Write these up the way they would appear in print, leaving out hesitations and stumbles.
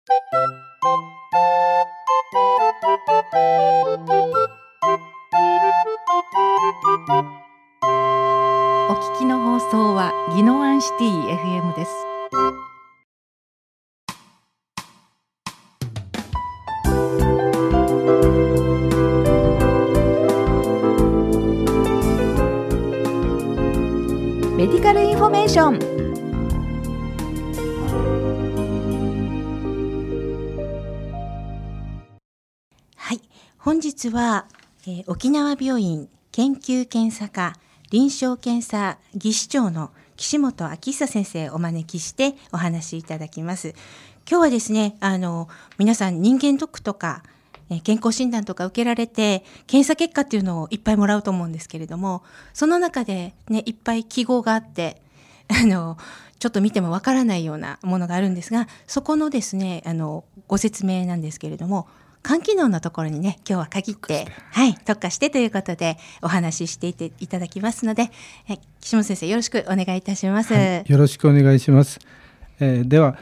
お聞きの放送は宜野湾シティ FM です。メディカルインフォメーション。はい、本日は、沖縄病院研究検査科臨床検査技師長の岸本昭久先生をお招きしてお話しいただきます。今日はですね、皆さん人間ドックとか健康診断とか受けられて検査結果っていうのをいっぱいもらうと思うんですけれども、その中でね、いっぱい記号があってちょっと見てもわからないようなものがあるんですが、そこのですねご説明なんですけれども、肝機能のところにね、今日は限って、特化してということでお話ししていただきますので、岸本先生よろしくお願いいたします。 よろしくお願いします。では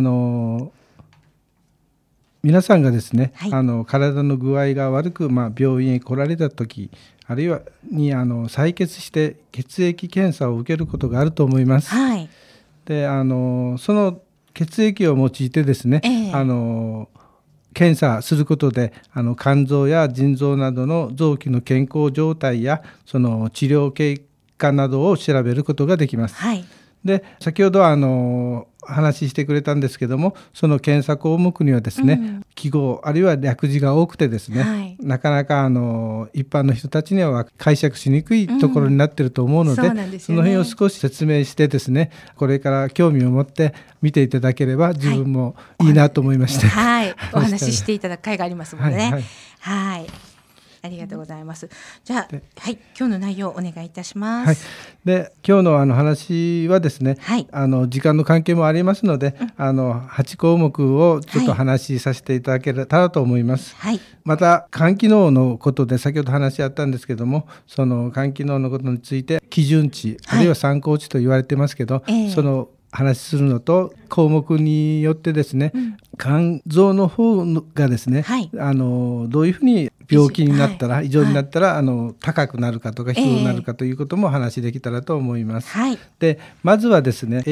皆さんがですね、体の具合が悪く、病院へ来られた時、あるいはに採血して血液検査を受けることがあると思います。でその血液を用いてですね、検査することで肝臓や腎臓などの臓器の健康状態やその治療経過などを調べることができます。で先ほど話してくれたんですけども、その検査項目にはですね、記号あるいは略字が多くてですね、なかなか一般の人たちには解釈しにくいところになっていると思うので、その辺を少し説明してですね、これから興味を持って見ていただければ自分もいいなと思いまして、 お話ししていただく会がありますもんね。ありがとうございます。じゃあ、今日の内容をお願いいたします。 で今日の話はですね、時間の関係もありますので、8項目をちょっと話しさせていただけたらと思います。また肝機能のことで先ほど話し合ったんですけども、その肝機能のことについて基準値、あるいは参考値と言われてますけど、その話するのと項目によってですね、肝臓の方がですね、どういうふうに病気になったら、異常になったら高くなるかとか低くなるかということも話できたらと思います。でまずはですね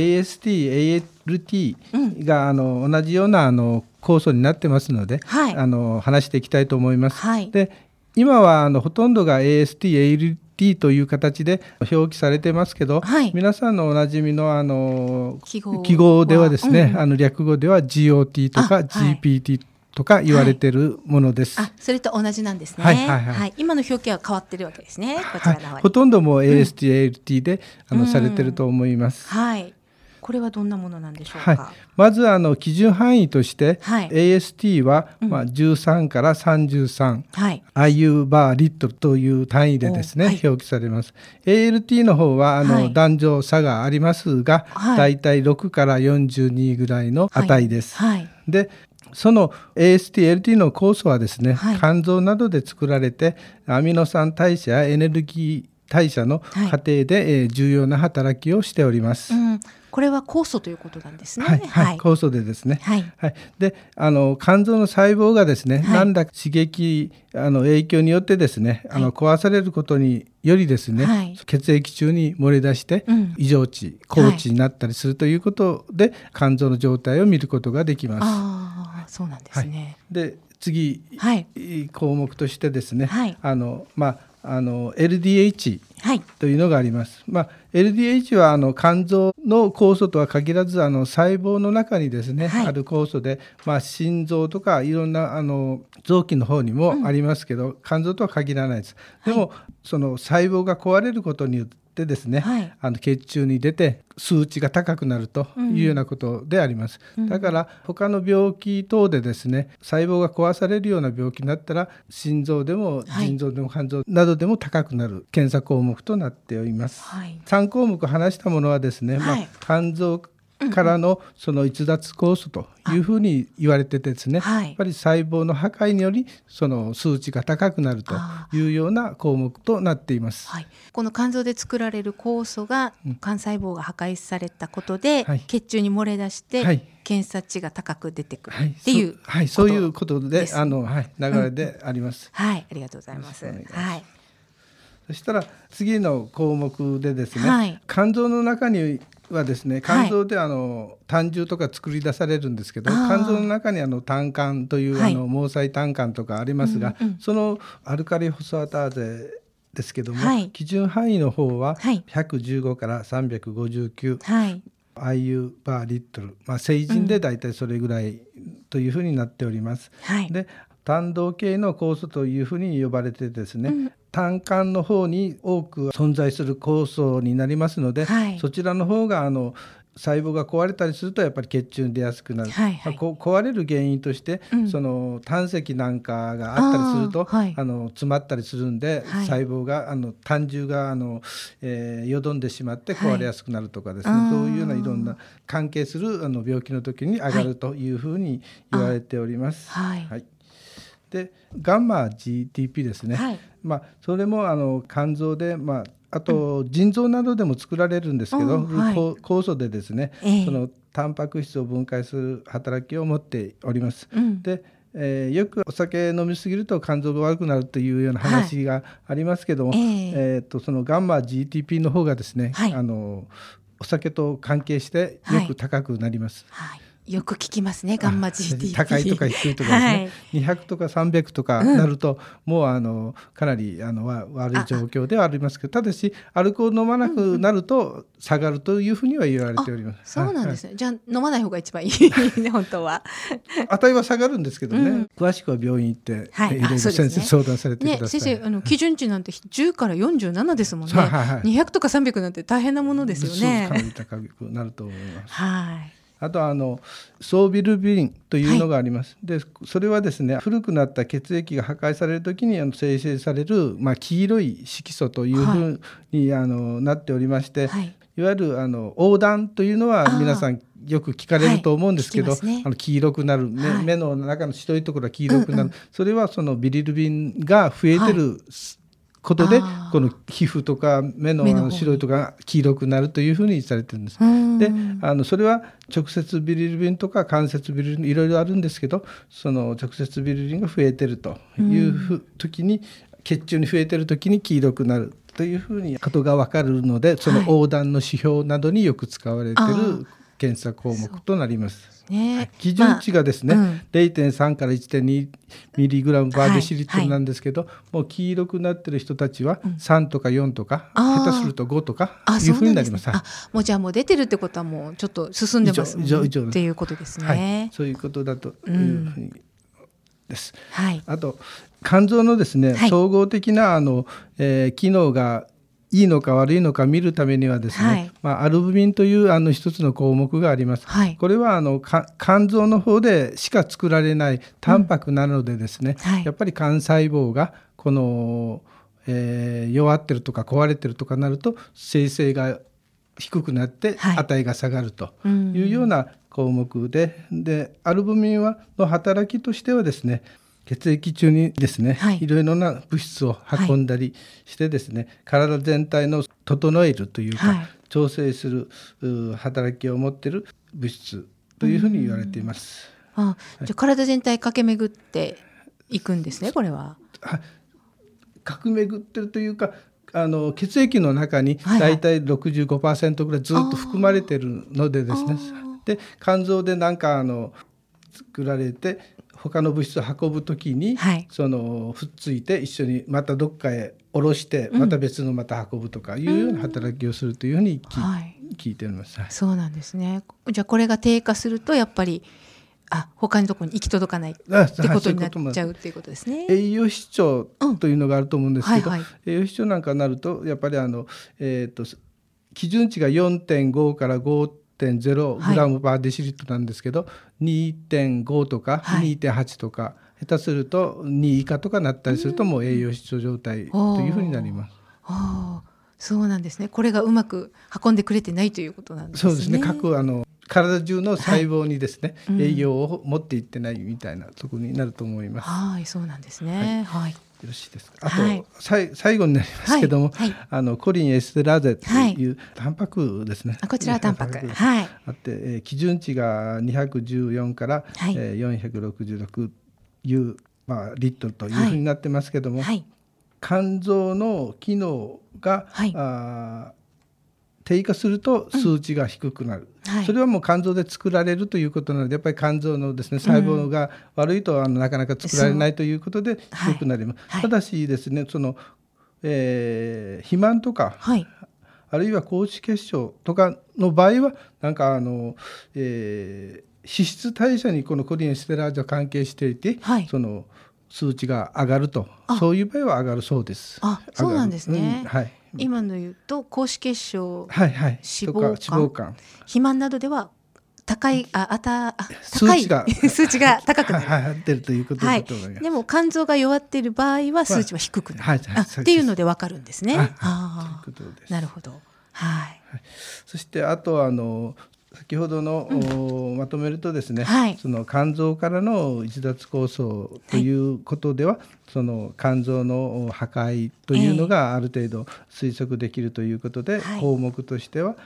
AST、ALT が同じような酵素になってますので、話していきたいと思います。で今はほとんどが AST、ALTという形で表記されてますけど、皆さんのおなじみの記号ではですね、略語では GOT とか GPT とか言われているものです。 それと同じなんですね。今の表記は変わってるわけですね。こちらの方にほとんども AST、ALT でされていると思います。 これはどんなものなんでしょうか。 まず基準範囲として、AST は13から33、IU バーリットルという単位でですね、表記されます。ALT の方は男女差がありますが、だいたい6から42ぐらいの値です。でその AST、ALT の酵素はですね、肝臓などで作られてアミノ酸代謝やエネルギー代謝の過程で重要な働きをしております。 これは酵素ということなんですね。 酵素でですね。で肝臓の細胞がですね、何ら刺激影響によってですね、壊されることによりですね、血液中に漏れ出して異常値、高値になったりするということで、肝臓の状態を見ることができます。 そうなんですね。 で次、項目としてですね、LDH というのがあります。LDH は肝臓の酵素とは限らず細胞の中にですね、ある酵素で、心臓とかいろんな臓器の方にもありますけど、肝臓とは限らないです。でもその細胞が壊れることによってですね、血中に出て数値が高くなるというようなことであります。だから他の病気等でですね、細胞が壊されるような病気になったら心臓でも腎臓でも肝臓などでも高くなる検査項目となっております。3項目話したものはですね、肝臓からのその逸脱酵素というふうに言われててですね、やっぱり細胞の破壊によりその数値が高くなるというような項目となっています。 この肝臓で作られる酵素が肝細胞が破壊されたことで、血中に漏れ出して、検査値が高く出てくるっていうことです。 そういうことで流れであります。 ありがとうございます。 そしたら次の項目でですね、肝臓の中にはですね、肝臓で胆汁とか作り出されるんですけど、肝臓の中に胆管という毛細胆管とかありますが、そのアルカリホスファターゼですけども、基準範囲の方は115から359、IU パーリットル、成人でだいたいそれぐらいというふうになっております。で、胆道系の酵素というふうに呼ばれてですね、胆管の方に多く存在する酵素になりますので、そちらの方が細胞が壊れたりするとやっぱり血中に出やすくなる。壊れる原因として、その胆石なんかがあったりすると、詰まったりするんで、細胞が胆汁がよどんでしまって壊れやすくなるとかですね、そういうようないろんな関係する病気の時に上がるというふうに言われております。で、ガンマ GTP ですね、それも肝臓で、あと腎臓などでも作られるんですけど、酵素でですね、そのタンパク質を分解する働きを持っております。で、よくお酒飲みすぎると肝臓が悪くなるというような話がありますけども、そのガンマ GTP の方がですね、お酒と関係してよく高くなります。 よく聞きますね、ガンマ GTP。 高いとか低いとかですね、200とか300とかなると、もうかなり悪い状況ではありますけど、ただしアルコール飲まなくなると下がるというふうには言われております。 そうなんですね。じゃあ飲まない方が一番いいね本当は。 値は下がるんですけどね、詳しくは病院行っていろいろ先生相談されてください。 先生、基準値なんて10から47ですもんね。200とか300なんて大変なものですよね。 かなり高くなると思います。あと総ビルビリンというのがあります。で、それはですね、古くなった血液が破壊されるときに生成される、黄色い色素というふうに、なっておりまして、いわゆる黄疸というのは皆さんよく聞かれると思うんですけど、黄色くなる、目の中の白いところが黄色くなる、それはそのビリルビンが増えてることで、この皮膚とか目の白いとか黄色くなるというふうにされてるんです。で、それは直接ビリルビンとか間接ビリルビンいろいろあるんですけど、その直接ビリルビンが増えてるという時に、血中に増えてる時に黄色くなるというふうにことが分かるので、その黄疸の指標などによく使われている検査項目となります。基準値がですね、0.3 から 1.2 ミリグラムバーデシリットルなんですけど、もう黄色くなってる人たちは3とか4とか、下手すると5とかいうふうになります。 もうじゃあもう出てるってことはもうちょっと進んでますっていうことですね。 そういうことだというふうにです。あと肝臓のですね、総合的な機能がいいのか悪いのか見るためにはですね、アルブミンという一つの項目があります。これは肝臓の方でしか作られないタンパクなのでですね、やっぱり肝細胞がこの、弱ってるとか壊れてるとかなると生成が低くなって値が下がるというような項目で、アルブミンの働きとしてはですね、血液中にですね、いろいろな物質を運んだりしてですね、体全体の整えるというか、調整する働きを持っている物質というふうに言われています。 じゃあ体全体駆け巡っていくんですね、これは。 駆け巡ってるというか、血液の中にだいたい 65% ぐらいずっと含まれているのでですね、で肝臓で何か作られて他の物質を運ぶときに、そのくっついて一緒にまたどっかへ下ろしてまた別のまた運ぶとかいうような働きをするというふうに聞いております。 そうなんですね。じゃあこれが低下するとやっぱり他のところに行き届かないってことになっちゃうっていうことですね。 栄養失調というのがあると思うんですけど、栄養失調なんかになるとやっぱり基準値が 4.5 から 5.0 グラムパーデシリットルなんですけど、2.5 とか 2.8 とか、下手すると2以下とかなったりするともう栄養失調状態というふうになります。そうなんですね。これがうまく運んでくれてないということなんですね。 そうですね。各体中の細胞にですね、栄養を持っていってないみたいなところになると思います。 はい、そうなんですね。はい。 よろしいですか。あと、最後になりますけども、コリンエステラーゼというタンパクですね。 こちらはタンパク。 あって、基準値が214から466いう、リットルというふうになってますけども、肝臓の機能が、低下すると数値が低くなる、それはもう肝臓で作られるということなので、やっぱり肝臓のですね、細胞が悪いとなかなか作られないということで低くなります。ただしですね、その、肥満とか、あるいは高脂血症とかの場合はなんか脂質代謝にこのコリンエステラーゼは関係していて、その数値が上がると、そういう場合は上がるそうです。 そうなんですね。今の言うと高脂血症、脂肪肝、肥満などでは高い数値が高くなる、 出るということだと思います。 でも肝臓が弱っている場合は数値は低くなる、っていうので分かるんですね。なるほど。 そしてあと先ほどの、まとめるとですね、その肝臓からの逸脱酵素ということでは、その肝臓の破壊というのがある程度推測できるということで、項目としては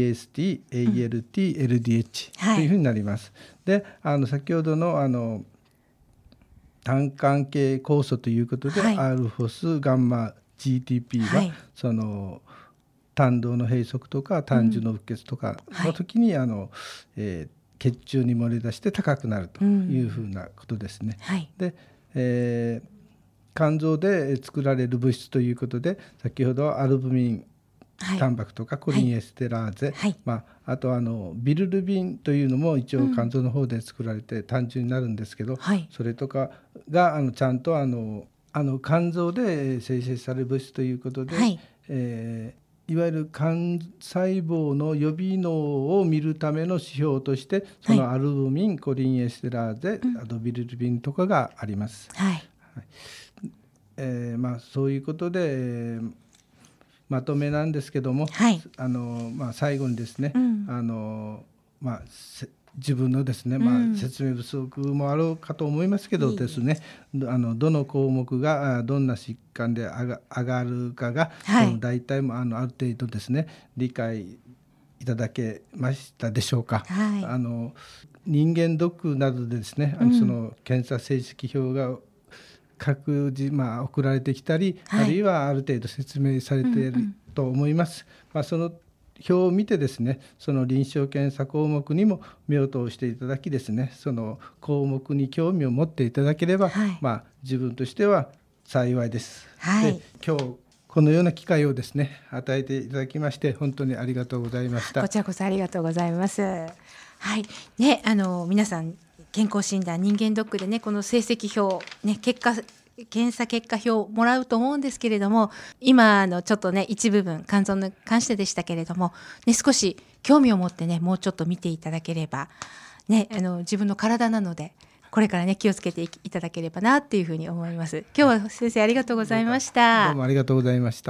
AST、ALT、LDH というふうになります。で、先ほどの単管系酵素ということで、アルフォス、ガンマ、GTP は、その胆道の閉塞とか胆汁のうっ血とかの時に、血中に漏れ出して高くなるというふうなことですね。で、肝臓で作られる物質ということで、先ほどアルブミンタンパクとかコリンエステラーゼ、あとビルルビンというのも一応肝臓の方で作られて胆汁になるんですけど、それとかがちゃんと肝臓で生成される物質ということで、いわゆる肝細胞の予備能を見るための指標として、そのアルブミン、コリンエステラーゼ、あとビルルビンとかがあります。そういうことで、まとめなんですけども、最後にですね、自分のですね、説明不足もあろうかと思いますけどですね、どの項目がどんな疾患で上がるかが、大体ある程度ですね理解いただけましたでしょうか。人間ドックなどでですね、その検査成績表が各自送られてきたり、あるいはある程度説明されていると思います。その表を見てですね、その臨床検査項目にも目を通していただきですね、その項目に興味を持っていただければ、自分としては幸いです。で、今日このような機会をですね与えていただきまして本当にありがとうございました。 こちらこそありがとうございます。皆さん健康診断人間ドックでね、この成績表検査結果表をもらうと思うんですけれども、今のちょっとね一部分肝臓に関してでしたけれども、少し興味を持ってねもうちょっと見ていただければ、自分の体なのでこれからね気をつけていただければなっていうふうに思います。今日は先生ありがとうございました。 どうもありがとうございました。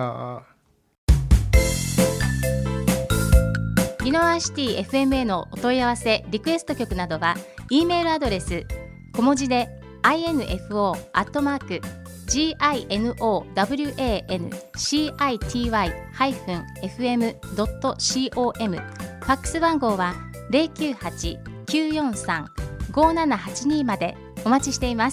宜野湾シティ FM へのお問い合わせリクエスト曲などは E メールアドレス小文字でinfo@ginowany-fm.com、 ファックス番号は 098-943-5782 までお待ちしています。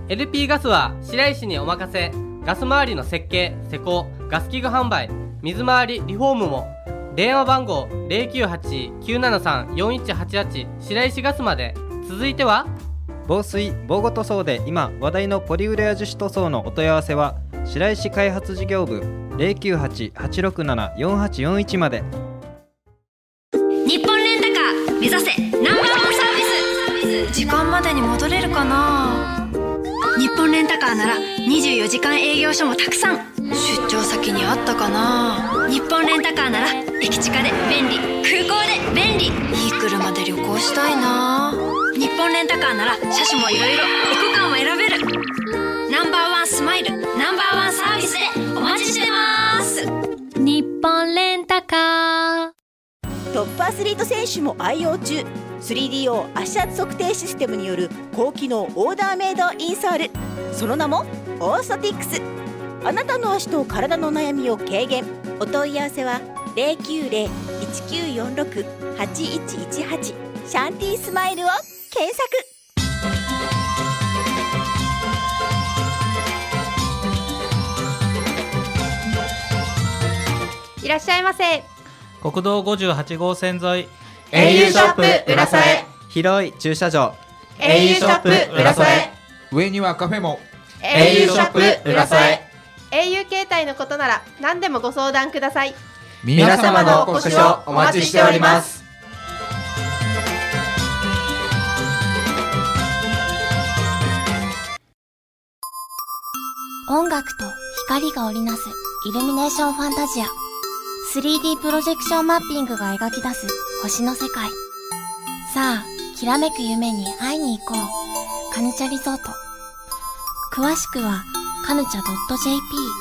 LP ガスは白石にお任せ。ガス回りの設計、施工、ガス器具販売、水回りリフォームも。電話番号 098-973-4188 白石ガスまで。続いては防水・防護塗装で今話題のポリウレア樹脂塗装のお問い合わせは白石開発事業部 098-867-4841 まで。 日本レンタカー目指せナンバーワンサービス。時間までに戻れるかな。日本レンタカーなら24時間営業所もたくさん。出張先にあったかな。日本レンタカーなら駅近で便利、空港で便利。いい車で旅行したいな。日本レンタカーなら車種もいろいろ、エコカーも選べる。ナンバーワンスマイル、ナンバーワンサービスでお待ちしてます。 日本レンタカー。 トップアスリート選手も愛用中、 3DO 足圧測定システムによる高機能オーダーメイドインソール、その名もオーソティックス。あなたの足と体の悩みを軽減。お問い合わせは 090-1946-8118 シャンティースマイルを検索。 いらっしゃいませ。 国道58号線沿い au ショップ浦添。 広い駐車場 au ショップ浦添。 上にはカフェも au ショップ浦添。 au 携帯のことなら何でもご相談ください。 皆様のお越しをお待ちしております。 音楽と光が織りなすイルミネーションファンタジア。 3D プロジェクションマッピングが描き出す星の世界。さあきらめく夢に会いに行こう。カヌチャリゾート。詳しくはカヌチャ .jp。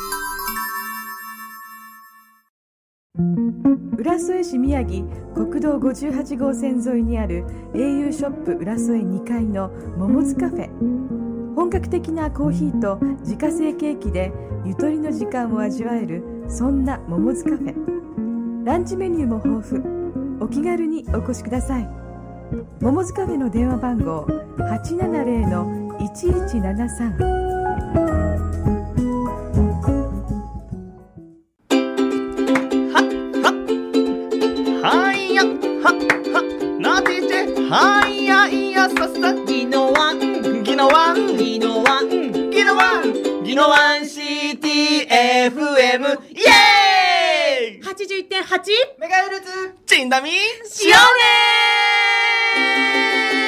浦添市宮城国道58号線沿いにある au ショップ浦添2階の桃津カフェ。本格的なコーヒーと自家製ケーキでゆとりの時間を味わえる、そんな桃津カフェ。ランチメニューも豊富。お気軽にお越しください。桃津カフェの電話番号 870-1173。 はいやははなててはいやいやささギノワンギノワンギノワンギノワンギノワン CTFM イエーイ 81.8 メガヘルツチンダミしようねー。